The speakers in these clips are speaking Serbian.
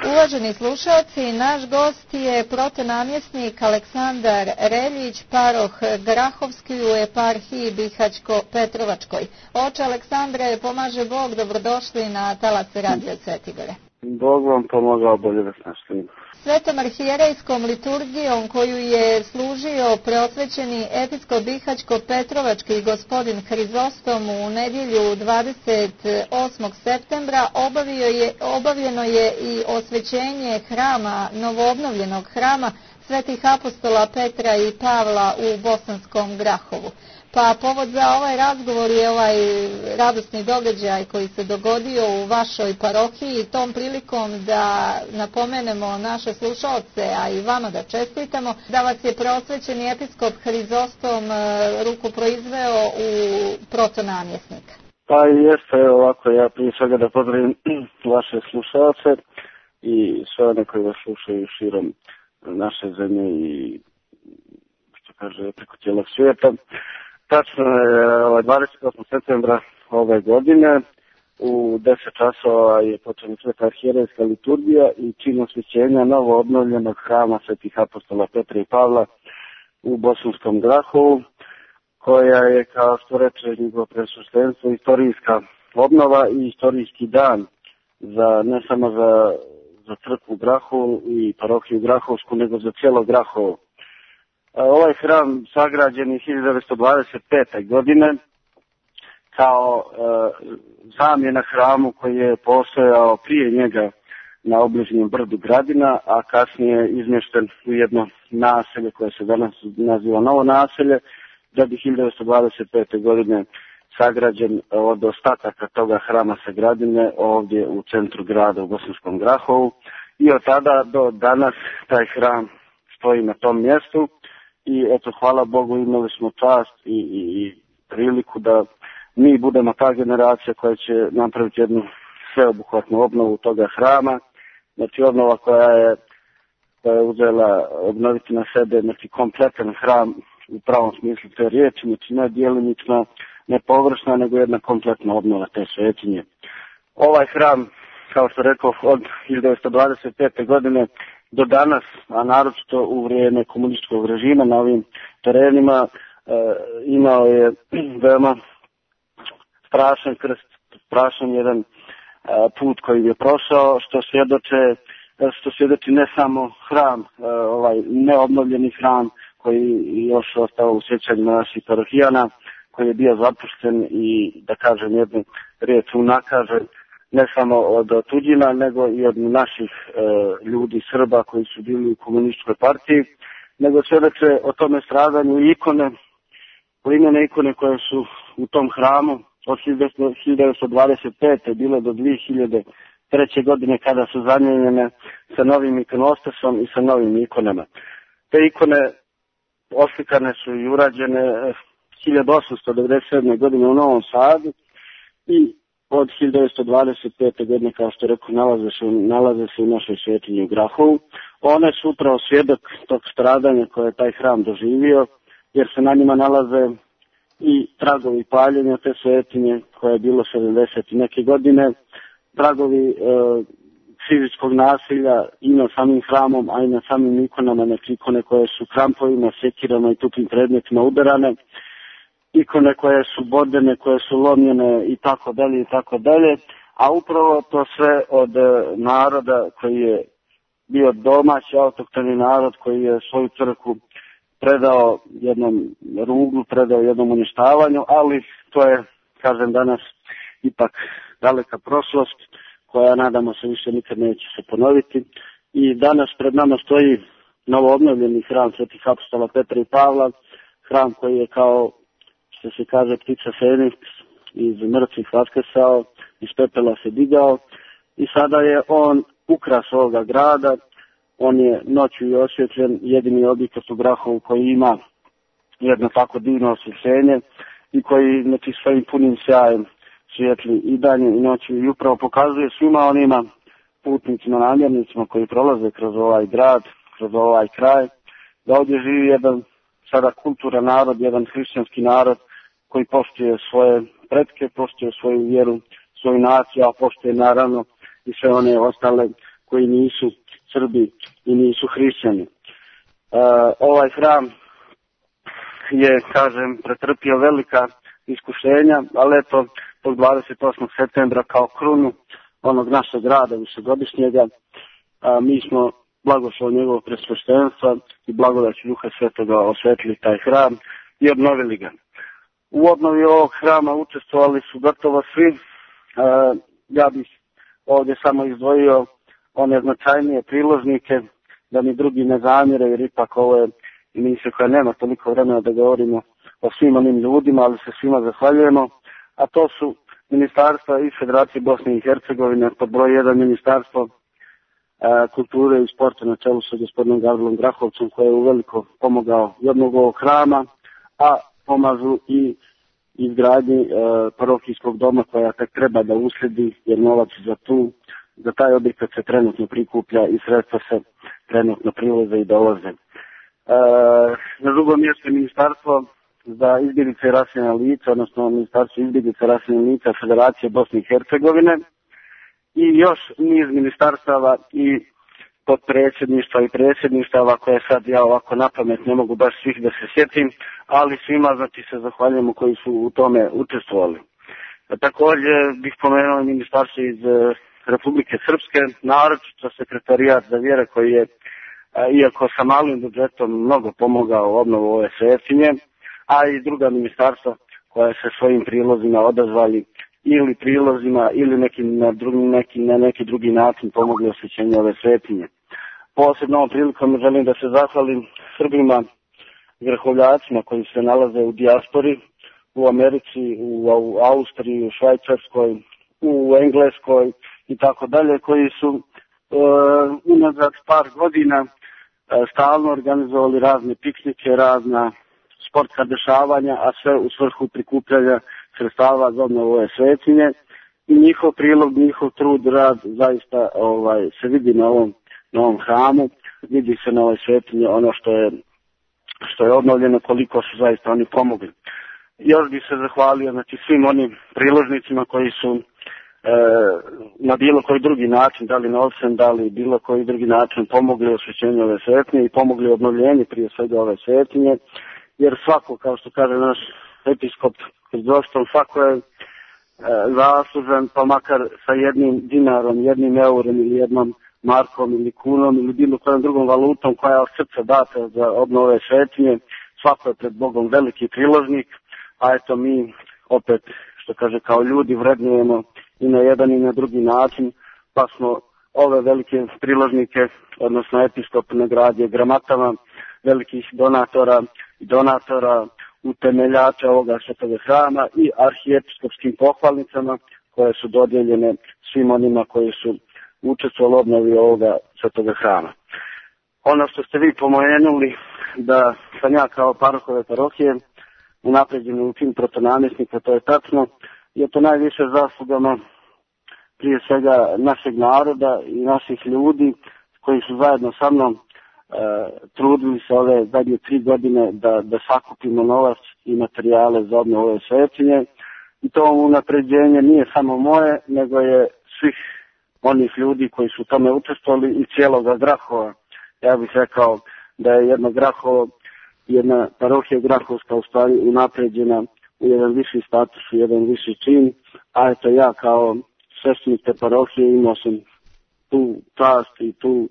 Uvaženi slušalci, naš gost je protonamjesnik Aleksandar Reljić, paroh Grahovski u eparhiji Bihaćko-Petrovačkoj. Oče Aleksandre, pomaže Bog, dobrodošli na talase Radio Svetigore. Bog vam pomogao, bolje da snašli. Svetom arhijerejskom liturgijom koju je služio preosvećeni episkop Bihaćko-Petrovački gospodin Hrizostom u nedjelju 28. septembra obavljeno je i osvećenje hrama, novoobnovljenog hrama svetih apostola Petra i Pavla u Bosanskom Grahovu. Pa povod za ovaj razgovor je ovaj radosni događaj koji se dogodio u vašoj parohiji. Tom prilikom da napomenemo naše slušalce, a i vama da čestitamo, da vas je preosvećeni episkop Hrizostom ruku proizveo u protonamjesnika. Pa jeste, ovako, ja prije svega da pozdravim vaše slušalce i sve one koji vas slušaju širom naše zemlje i što kaže preko cijelog svijeta. Tačno je 28. septembra ove godine u 10 časova je počela sveta arhijerejska liturgija i čin osvećenja novo obnovljenog hrama svetih apostola Petra i Pavla u Bosanskom Grahovu, koja je, kao što reče njegovo presveštenstvo, istorijska obnova i istorijski dan ne samo za crkvu Grahovu i parohiju Grahovsku, nego za cijelo Grahovo. Ovaj hram sagrađen je 1925. godine kao zamjena hramu koji je postojao prije njega na obližnjem brdu Gradina, a kasnije izmješten u jedno naselje koje se danas naziva Novo naselje, da bi 1925. godine sagrađen od ostataka toga hrama sa Gradine ovdje u centru grada u Bosanskom Grahovu. I od tada do danas taj hram stoji na tom mjestu. I eto, hvala Bogu, imali smo čast i priliku da mi budemo ta generacija koja će napraviti jednu sveobuhvatnu obnovu toga hrama. Znači obnova koja je uzela obnoviti na sebe kompletan hram u pravom smislu te riječi, znači ne djelimična, ne površna, nego jedna kompletna obnova te svetinje. Ovaj hram, kao što rekao, od 1925. godine do danas, a naročito u vrijeme komunističkog režima na ovim terenima, imao je veoma strašan krst, strašan jedan put koji je prošao, što svjedoči ne samo hram, ovaj neobnovljeni hram koji još ostao u sjećanjima naših parohijana, koji je bio zapušten i, da kažem jednu riječ, unakažen ne samo od tuđina, nego i od naših ljudi, Srba koji su bili u komunističkoj partiji, nego svjedoče o tome stradanju i ikone, limene ikone koje su u tom hramu od 1925. bile do 2003. godine kada su zamijenjene sa novim ikonostasom i sa novim ikonama. Te ikone oslikane su i urađene 1897. godine u Novom Sadu i od 1925. godine, kao što rekao, nalaze se u našoj svetinji u Grahovu. One su upravo svjedok tog stradanja koje je taj hram doživio, jer se na njima nalaze i tragovi paljenja te svetinje koje je bilo 70 i neke godine, tragovi fizičkog nasilja i na samim hramom, a i na samim ikonama, znači ikone koje su krampovima, sekirama i tupim predmetima udarane, ikone koje su bodene, koje su lomljene i tako dalje, a upravo to sve od naroda koji je bio domaći autohtoni narod koji je svoju crkvu predao jednom ruglu, predao jednom uništavanju, ali to je, kažem, danas ipak daleka prošlost koja, nadamo se, više nikad neće se ponoviti. I danas pred nama stoji novo obnovljeni hram svetih apostola Petra i Pavla, hram koji je, kao što se kaže, ptica Feniks, iz mrtvih vaskrsao, iz pepela se digao i sada je on ukras ovoga grada. On je noću i osvjetljen, jedini objekat u Grahovu koji ima jedno tako divno osvjetljenje i koji, znači, svojim punim sjajem svijetli i danju i noću i upravo pokazuje svima onima putnicima, namjernicima koji prolaze kroz ovaj grad, kroz ovaj kraj, da ovdje živi jedan sada kulturan narod, jedan hrišćanski narod koji poštuje svoje pretke, poštuje svoju vjeru, svoju naciju, a poštuje naravno i sve one ostale koji nisu Srbi i nisu hrišćani. Ovaj hram je, kažem, pretrpio velika iskušenja, ali eto, tog 28. septembra kao krunu onog našeg rada višegodišnjega, mi smo blagoslov njegovog presveštenstva i blagodaću Duha Svetoga osvetili taj hram i obnovili ga. U obnovi ovog hrama učestvovali su gotovo svi. Ja bih ovdje samo izdvojio one značajnije priložnike, da mi drugi ne zamjere, jer ipak ovo je emisija koja nema toliko vremena da govorimo o svim onim ljudima, ali se svima zahvaljujemo. A to su ministarstva i Federacije Bosne i Hercegovine, pod broj 1 ministarstvo kulture i sporta na čelu sa gospodinom Gavrilom Grahovcem, koji je uveliko pomogao i obnovu ovog hrama, a pomažu i izgradnji parohijskog doma koja tek treba da usledi, jer novac za taj objekat se trenutno prikuplja i sredstva se trenutno privoze i dolaze. Na drugom mjestu je ministarstvo za izbjeglice i raseljena lica, odnosno ministarstvo izbjeglice i raseljena lica Federacije Bosne i Hercegovine i još niz ministarstava i podpredsjedništva i predsjedništava koje sad ja ovako napamet ne mogu baš svih da se sjetim, ali svima znači se zahvaljujemo koji su u tome učestvovali. Također bih pomenuo ministarstvo iz Republike Srpske, naročito sekretarijat za vjere koji je, iako sa malim budžetom, mnogo pomogao u obnovu ove svetinje, a i druga ministarstva koja se svojim prilozima odazvali ili prilozima ili na neki drugi način pomogli osvećenju ove svetinje. Posebno ovom prilikom želim da se zahvalim Srbima vrhovljacima koji se nalaze u dijaspori, u Americi, u Austriji, u Švajcarskoj, u Engleskoj i tako dalje, koji su unazad par godina stalno organizovali razne piknike, razna sportska dešavanja, a sve u svrhu prikupljanja sredstava za obnovu ove svetinje. I njihov prilog, njihov trud, rad zaista se vidi na ovom hramu, vidi se na ovoj svetinje ono što je obnovljeno, koliko su zaista oni pomogli. Još bih se zahvalio znači svim onim priložnicima koji su na bilo koji drugi način, da li novcem, da li bilo koji drugi način pomogli osvećenju ove svetinje i pomogli obnovljenju prije svega ove svetinje, jer svako, kao što kaže naš episkop Hrizostom, svako je zaslužan, pa makar sa jednim dinarom, jednim eurom ili jednom markom ili kunom ili bilo kojom drugom valutom koja je od srca data za obnovu ove svetinje, svako je pred Bogom veliki priložnik, a eto mi opet, što kaže, kao ljudi vrednujemo i na jedan i na drugi način, pa smo ove velike priložnike, odnosno episkop nagradio gramatama velikih donatora, utemeljača ovoga svetoga hrama i arhijepiskopskim pohvalnicama koje su dodijeljene svim onima koji su učestvovali u obnovi ovoga svetoga hrama. Ono što ste vi pomenuli, da sam ja kao parohove parohije unapređen u tim protonamjesnika, to je tačno, je to najviše zaslugama prije svega našeg naroda i naših ljudi koji su zajedno sa mnom trudili se ove zadnje 3 godine da sakupimo novac i materijale za obnovu ove svetinje. I to unapređenje nije samo moje, nego je svih onih ljudi koji su u tome učestvovali i cijeloga Grahova. Ja bih rekao da je jedna parohija Grahovska u stvari unapređena u jedan viši status, u jedan viši čin, a eto ja kao sveštenik te parohije imao sam tu čast i tu,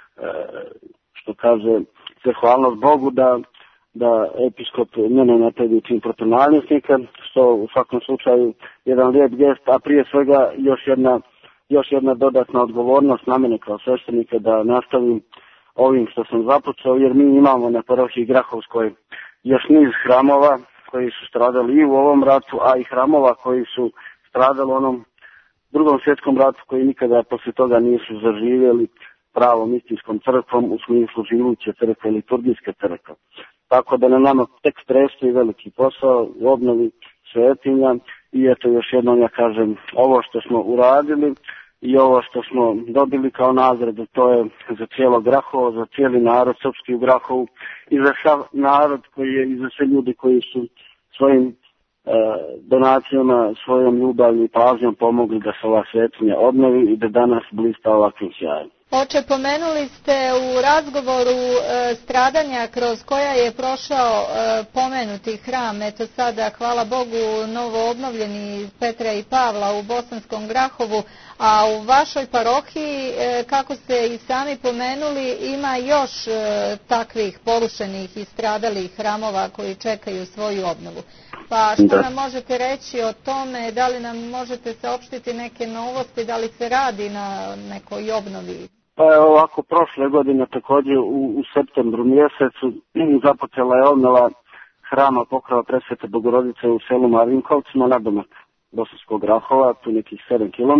što kaže, zahvalnost Bogu da episkop mene napredi čin protonamjesnika, što u svakom slučaju jedan lijep gest, a prije svega još jedna dodatna odgovornost na mene kao sveštenika da nastavim ovim što sam započeo, jer mi imamo na parohiji Grahovskoj još niz hramova koji su stradali i u ovom ratu, a i hramova koji su stradali u onom Drugom svjetskom ratu, koji nikada poslije toga nisu zaživjeli pravom istinskom crkvom u smislu živuće crkve, liturgijske crkve. Tako da na nama tek predstoji veliki posao u obnovi svetinja i eto još jednom ja kažem, ovo što smo uradili i ovo što smo dobili kao nagradu, to je za cijelo Grahovo, za cijeli narod srpski u Grahovu i za sav narod i za sve ljudi koji su svojim donacijama, svojom ljubavlju i pažnjom pomogli da se ova svetinja obnovi i da danas blista ovakvim sjajem. Oče, pomenuli ste u razgovoru stradanja kroz koja je prošao pomenuti hram, eto sada, hvala Bogu, novo obnovljeni Petra i Pavla u Bosanskom Grahovu, a u vašoj parohiji, kako ste i sami pomenuli, ima još takvih porušenih i stradalih hramova koji čekaju svoju obnovu. Pa što nam možete reći o tome, da li nam možete saopštiti neke novosti, da li se radi na nekoj obnovi? Pa ovako, prošle godine također u septembru mjesecu započela je obnova hrama Pokrova Presvete Bogorodice u selu Marinkovcima nadomak Bosanskog Grahova, tu nekih 7 km.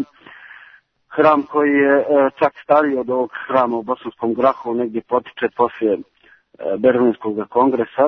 Hram koji je čak stariji od ovog hrama u Bosanskom Grahovu, negdje potiče poslije Berlinskog kongresa.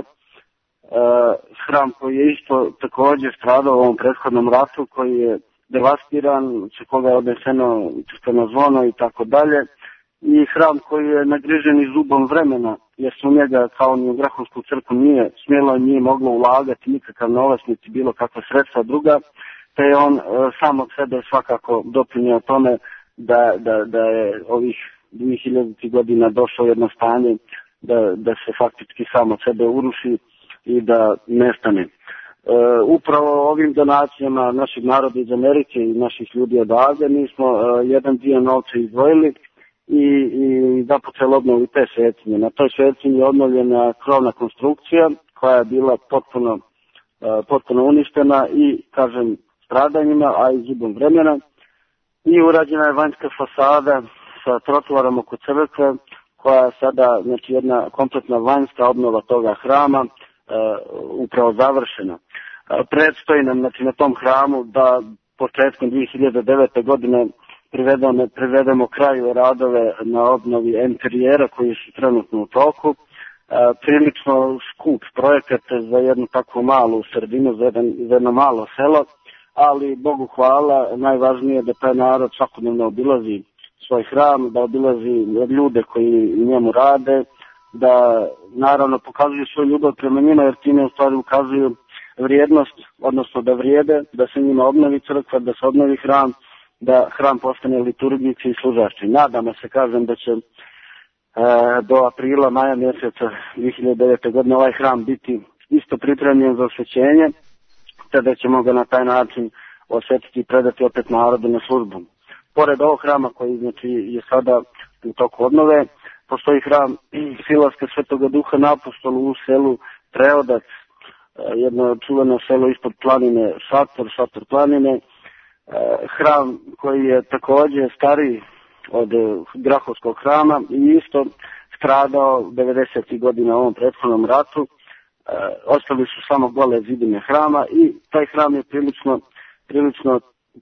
Hram koji je isto također stradao u ovom prethodnom ratu, koji je devastiran, sa koga je odneseno crkveno zvono i tako dalje. I hram koji je nagrižen i zubom vremena, jer se u njega, kao ni u Grahovsku crkvu, nije smjelo i nije moglo ulagati nikakav novac, niti bilo kakva sredstva druga, te je on sam od sebe svakako doprinio tome da je ovih 2000 godina došlo jedno stanje da se faktički sam od sebe uruši i da nestane. Upravo ovim donacijama naših naroda iz Amerike i naših ljudi odavde mi smo jedan dio novca izdvojili i započeli obnovu te svetinje. Na toj svetinji je obnovljena krovna konstrukcija koja je bila potpuno uništena i, kažem, stradanjima, a i zubom vremena. I urađena je vanjska fasada sa trotoarom oko crkve, koja je sada, znači, jedna kompletna vanjska obnova toga hrama upravo završena. Predstoji nam, znači, na tom hramu da početkom 2009. godine privedemo kraju radove na obnovi interijera koji su trenutno u toku. Prilično skup projekat za jednu takvu malu sredinu, za jedno malo selo, ali Bogu hvala, najvažnije je da taj narod svakodnevno obilazi svoj hram, da obilazi ljude koji u njemu rade, da naravno pokazuju svoju ljubav prema njima, jer time u stvari ukazuju vrijednost, odnosno da vrijede, da se njima obnovi crkva, da se obnovi hram, da hram postane liturgijski i služašći. Nadamo se, kažem, da će do aprila, maja mjeseca 2009. godine ovaj hram biti isto pripremljen za osvećenje, te da ćemo ga na taj način osvetiti i predati opet narodu na službu. Pored ovog hrama koji, znači, je sada u toku obnove, postoji hram Silaska Svetoga Duha na Apostolu u selu Preodac, jedno čuveno selo ispod planine Šator planine, hram koji je također stariji od Grahovskog hrama i isto stradao 90. godina u ovom prethodnom ratu. Ostali su samo gole zidine hrama i taj hram je prilično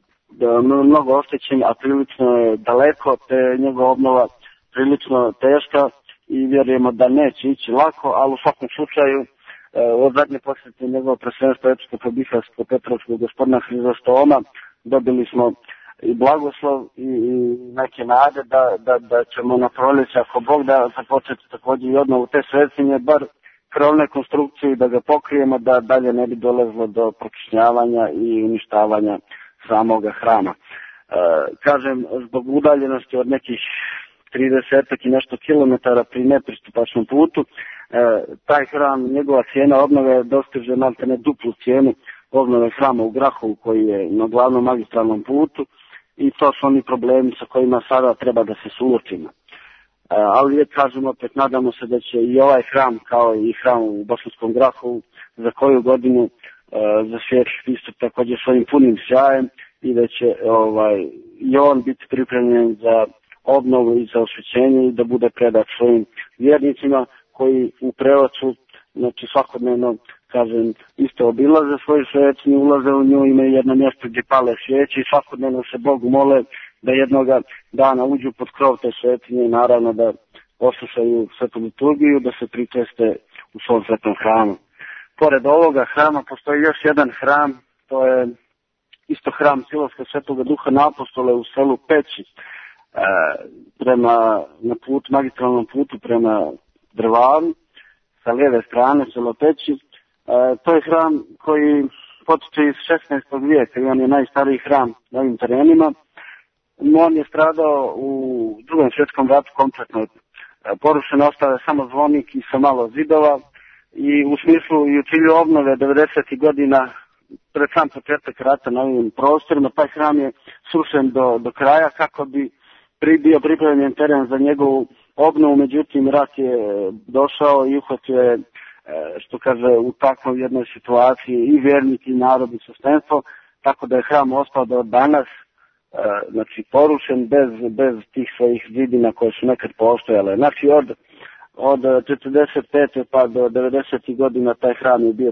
mnogo oštećen, a prilično je daleko, te njegova obnova prilično teška i vjerujemo da neće ići lako, ali u svakom slučaju od zadnje posjete njegovog predsjedništva episkopa Bihaćkog Petrovskog gospodina Hrizostoma dobili smo i blagoslov i neke nade da ćemo na proljeće, ako Bog da, započeti također i obnovu te svetinje, bar krovne konstrukcije i da ga pokrijemo, da dalje ne bi dolazilo do prokišnjavanja i uništavanja samoga hrama. Kažem, zbog udaljenosti od nekih 30 i nešto kilometara pri nepristupačnom putu, taj hram, njegova cijena obnove dostiže maltene duplu cijenu obnove hrama u Grahovu koji je na glavnom magistralnom putu i to su oni problemi sa kojima sada treba da se suočimo. Ali kažemo opet, nadamo se da će i ovaj hram kao i hram u Bosanskom Grahovu za koju godinu zasvijetliti isto također svojim punim sjajem i da će i on biti pripremljen za obnovu i za osvećenje i da bude predat svojim vjernicima koji u Preocu, znači svakodnevno, kažem, isto obilaze svoju svetinju, ulaze u nju, imaju jedno mjesto gdje pale svijeće i svakodnevno se Bogu mole da jednoga dana uđu pod krov te svetinje i naravno da poslušaju svetu liturgiju, da se pričeste u svom svetom hramu. Pored ovoga hrama postoji još jedan hram, to je isto hram Silaska Svetoga Duha na Apostole u selu Peći, na magistralnom putu prema Drvaru, sa lijeve strane selo Peći. To je hram koji potiče iz 16. vijeka i on je najstariji hram na ovim terenima On je stradao u Drugom svjetskom ratu kompletno porušen, ostao je samo zvonik i sa malo zidova i u smislu i u cilju obnove 90. godina pred sam početak rata na ovim prostorima, taj hram je srušen do kraja kako bi bio pripremljen teren za njegovu obnovu, međutim rat je došao i uhvatio je, što kaže, u takvoj jednoj situaciji i vjernik i narod i sveštenstvo, tako da je hram ostao do danas, znači porušen bez tih svojih zidina koje su nekad postojale. Znači od 45. pa do 90. godina taj hram je bio,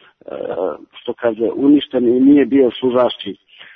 što kaže, uništen i nije bio služašći.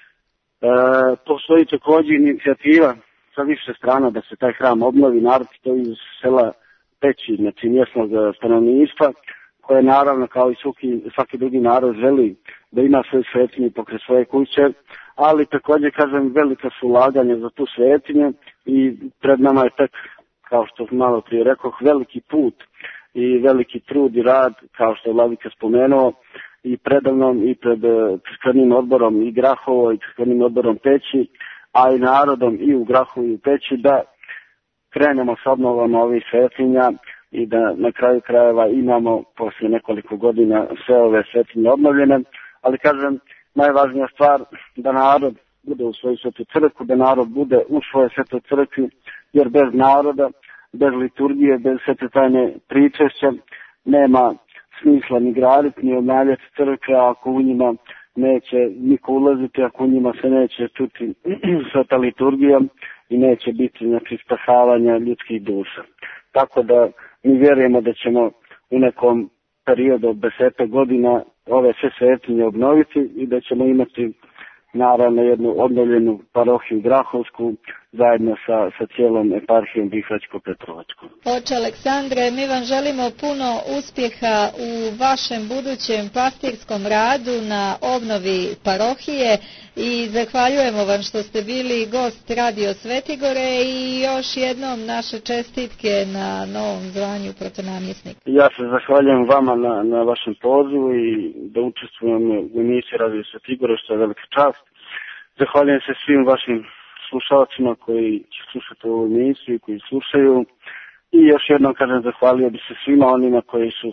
Postoji također inicijativa sa više strana da se taj hram obnovi, naročito iz sela Peći, znači mjesnog stanovništva, koje naravno kao i svaki drugi narod želi da ima svoju svetinju pokraj svoje kuće, ali također, kažem, velika su ulaganja za tu svetinju i pred nama je tek, kao što malo prije rekoh, veliki put i veliki trud i rad, kao što je Vladika spomenuo, i predavnom i pred crkvenim odborom i Grahovo i crkvenim odborom Peći, a i narodom i u Grahovu i u Peći, da krenemo s obnovom ovih svetinja i da na kraju krajeva imamo poslije nekoliko godina sve ove svetinje obnovljene. Ali kažem, najvažnija stvar da narod bude u svoju svetu crkvu, da narod bude u svojoj svetoj crkvi, jer bez naroda, bez liturgije, bez svete tajne pričešća nema smisla ni graditi, ni obnavljati crkve, ako u njima neće niko ulaziti, ako u njima se neće čuti sveta liturgija i neće biti, znači, spasavanja ljudskih duša. Tako da mi vjerujemo da ćemo u nekom periodu od 10 godina ove sve svetinje obnoviti i da ćemo imati naravno jednu obnovljenu parohiju Grahovsku zajedno sa cijelom eparhijom Bihaćko-Petrovačkom. Oče Aleksandre, mi vam želimo puno uspjeha u vašem budućem pastirskom radu na obnovi parohije i zahvaljujemo vam što ste bili gost Radio Svetigore i još jednom naše čestitke na novom zvanju protonamjesnika. Ja se zahvaljujem vama na vašem pozivu i da učestvujem u emisiji Radio Svetigore, što je velika čast. Zahvaljujem se svim vašim slušalcima koji će slušati ovu emisiju, koji slušaju, i još jednom kažem, zahvalio bi se svima onima koji su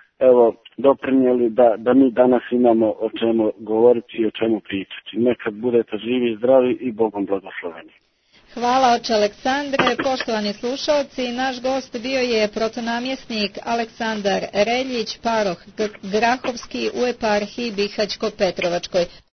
doprinijeli da mi danas imamo o čemu govoriti i o čemu pričati. Nekad budete živi i zdravi i Bogom blagosloveni. Hvala, oče Aleksandre. Poštovani slušalci, naš gost bio je protonamjesnik Aleksandar Reljić, paroh Grahovski u eparhiji Bihaćko-Petrovačkoj.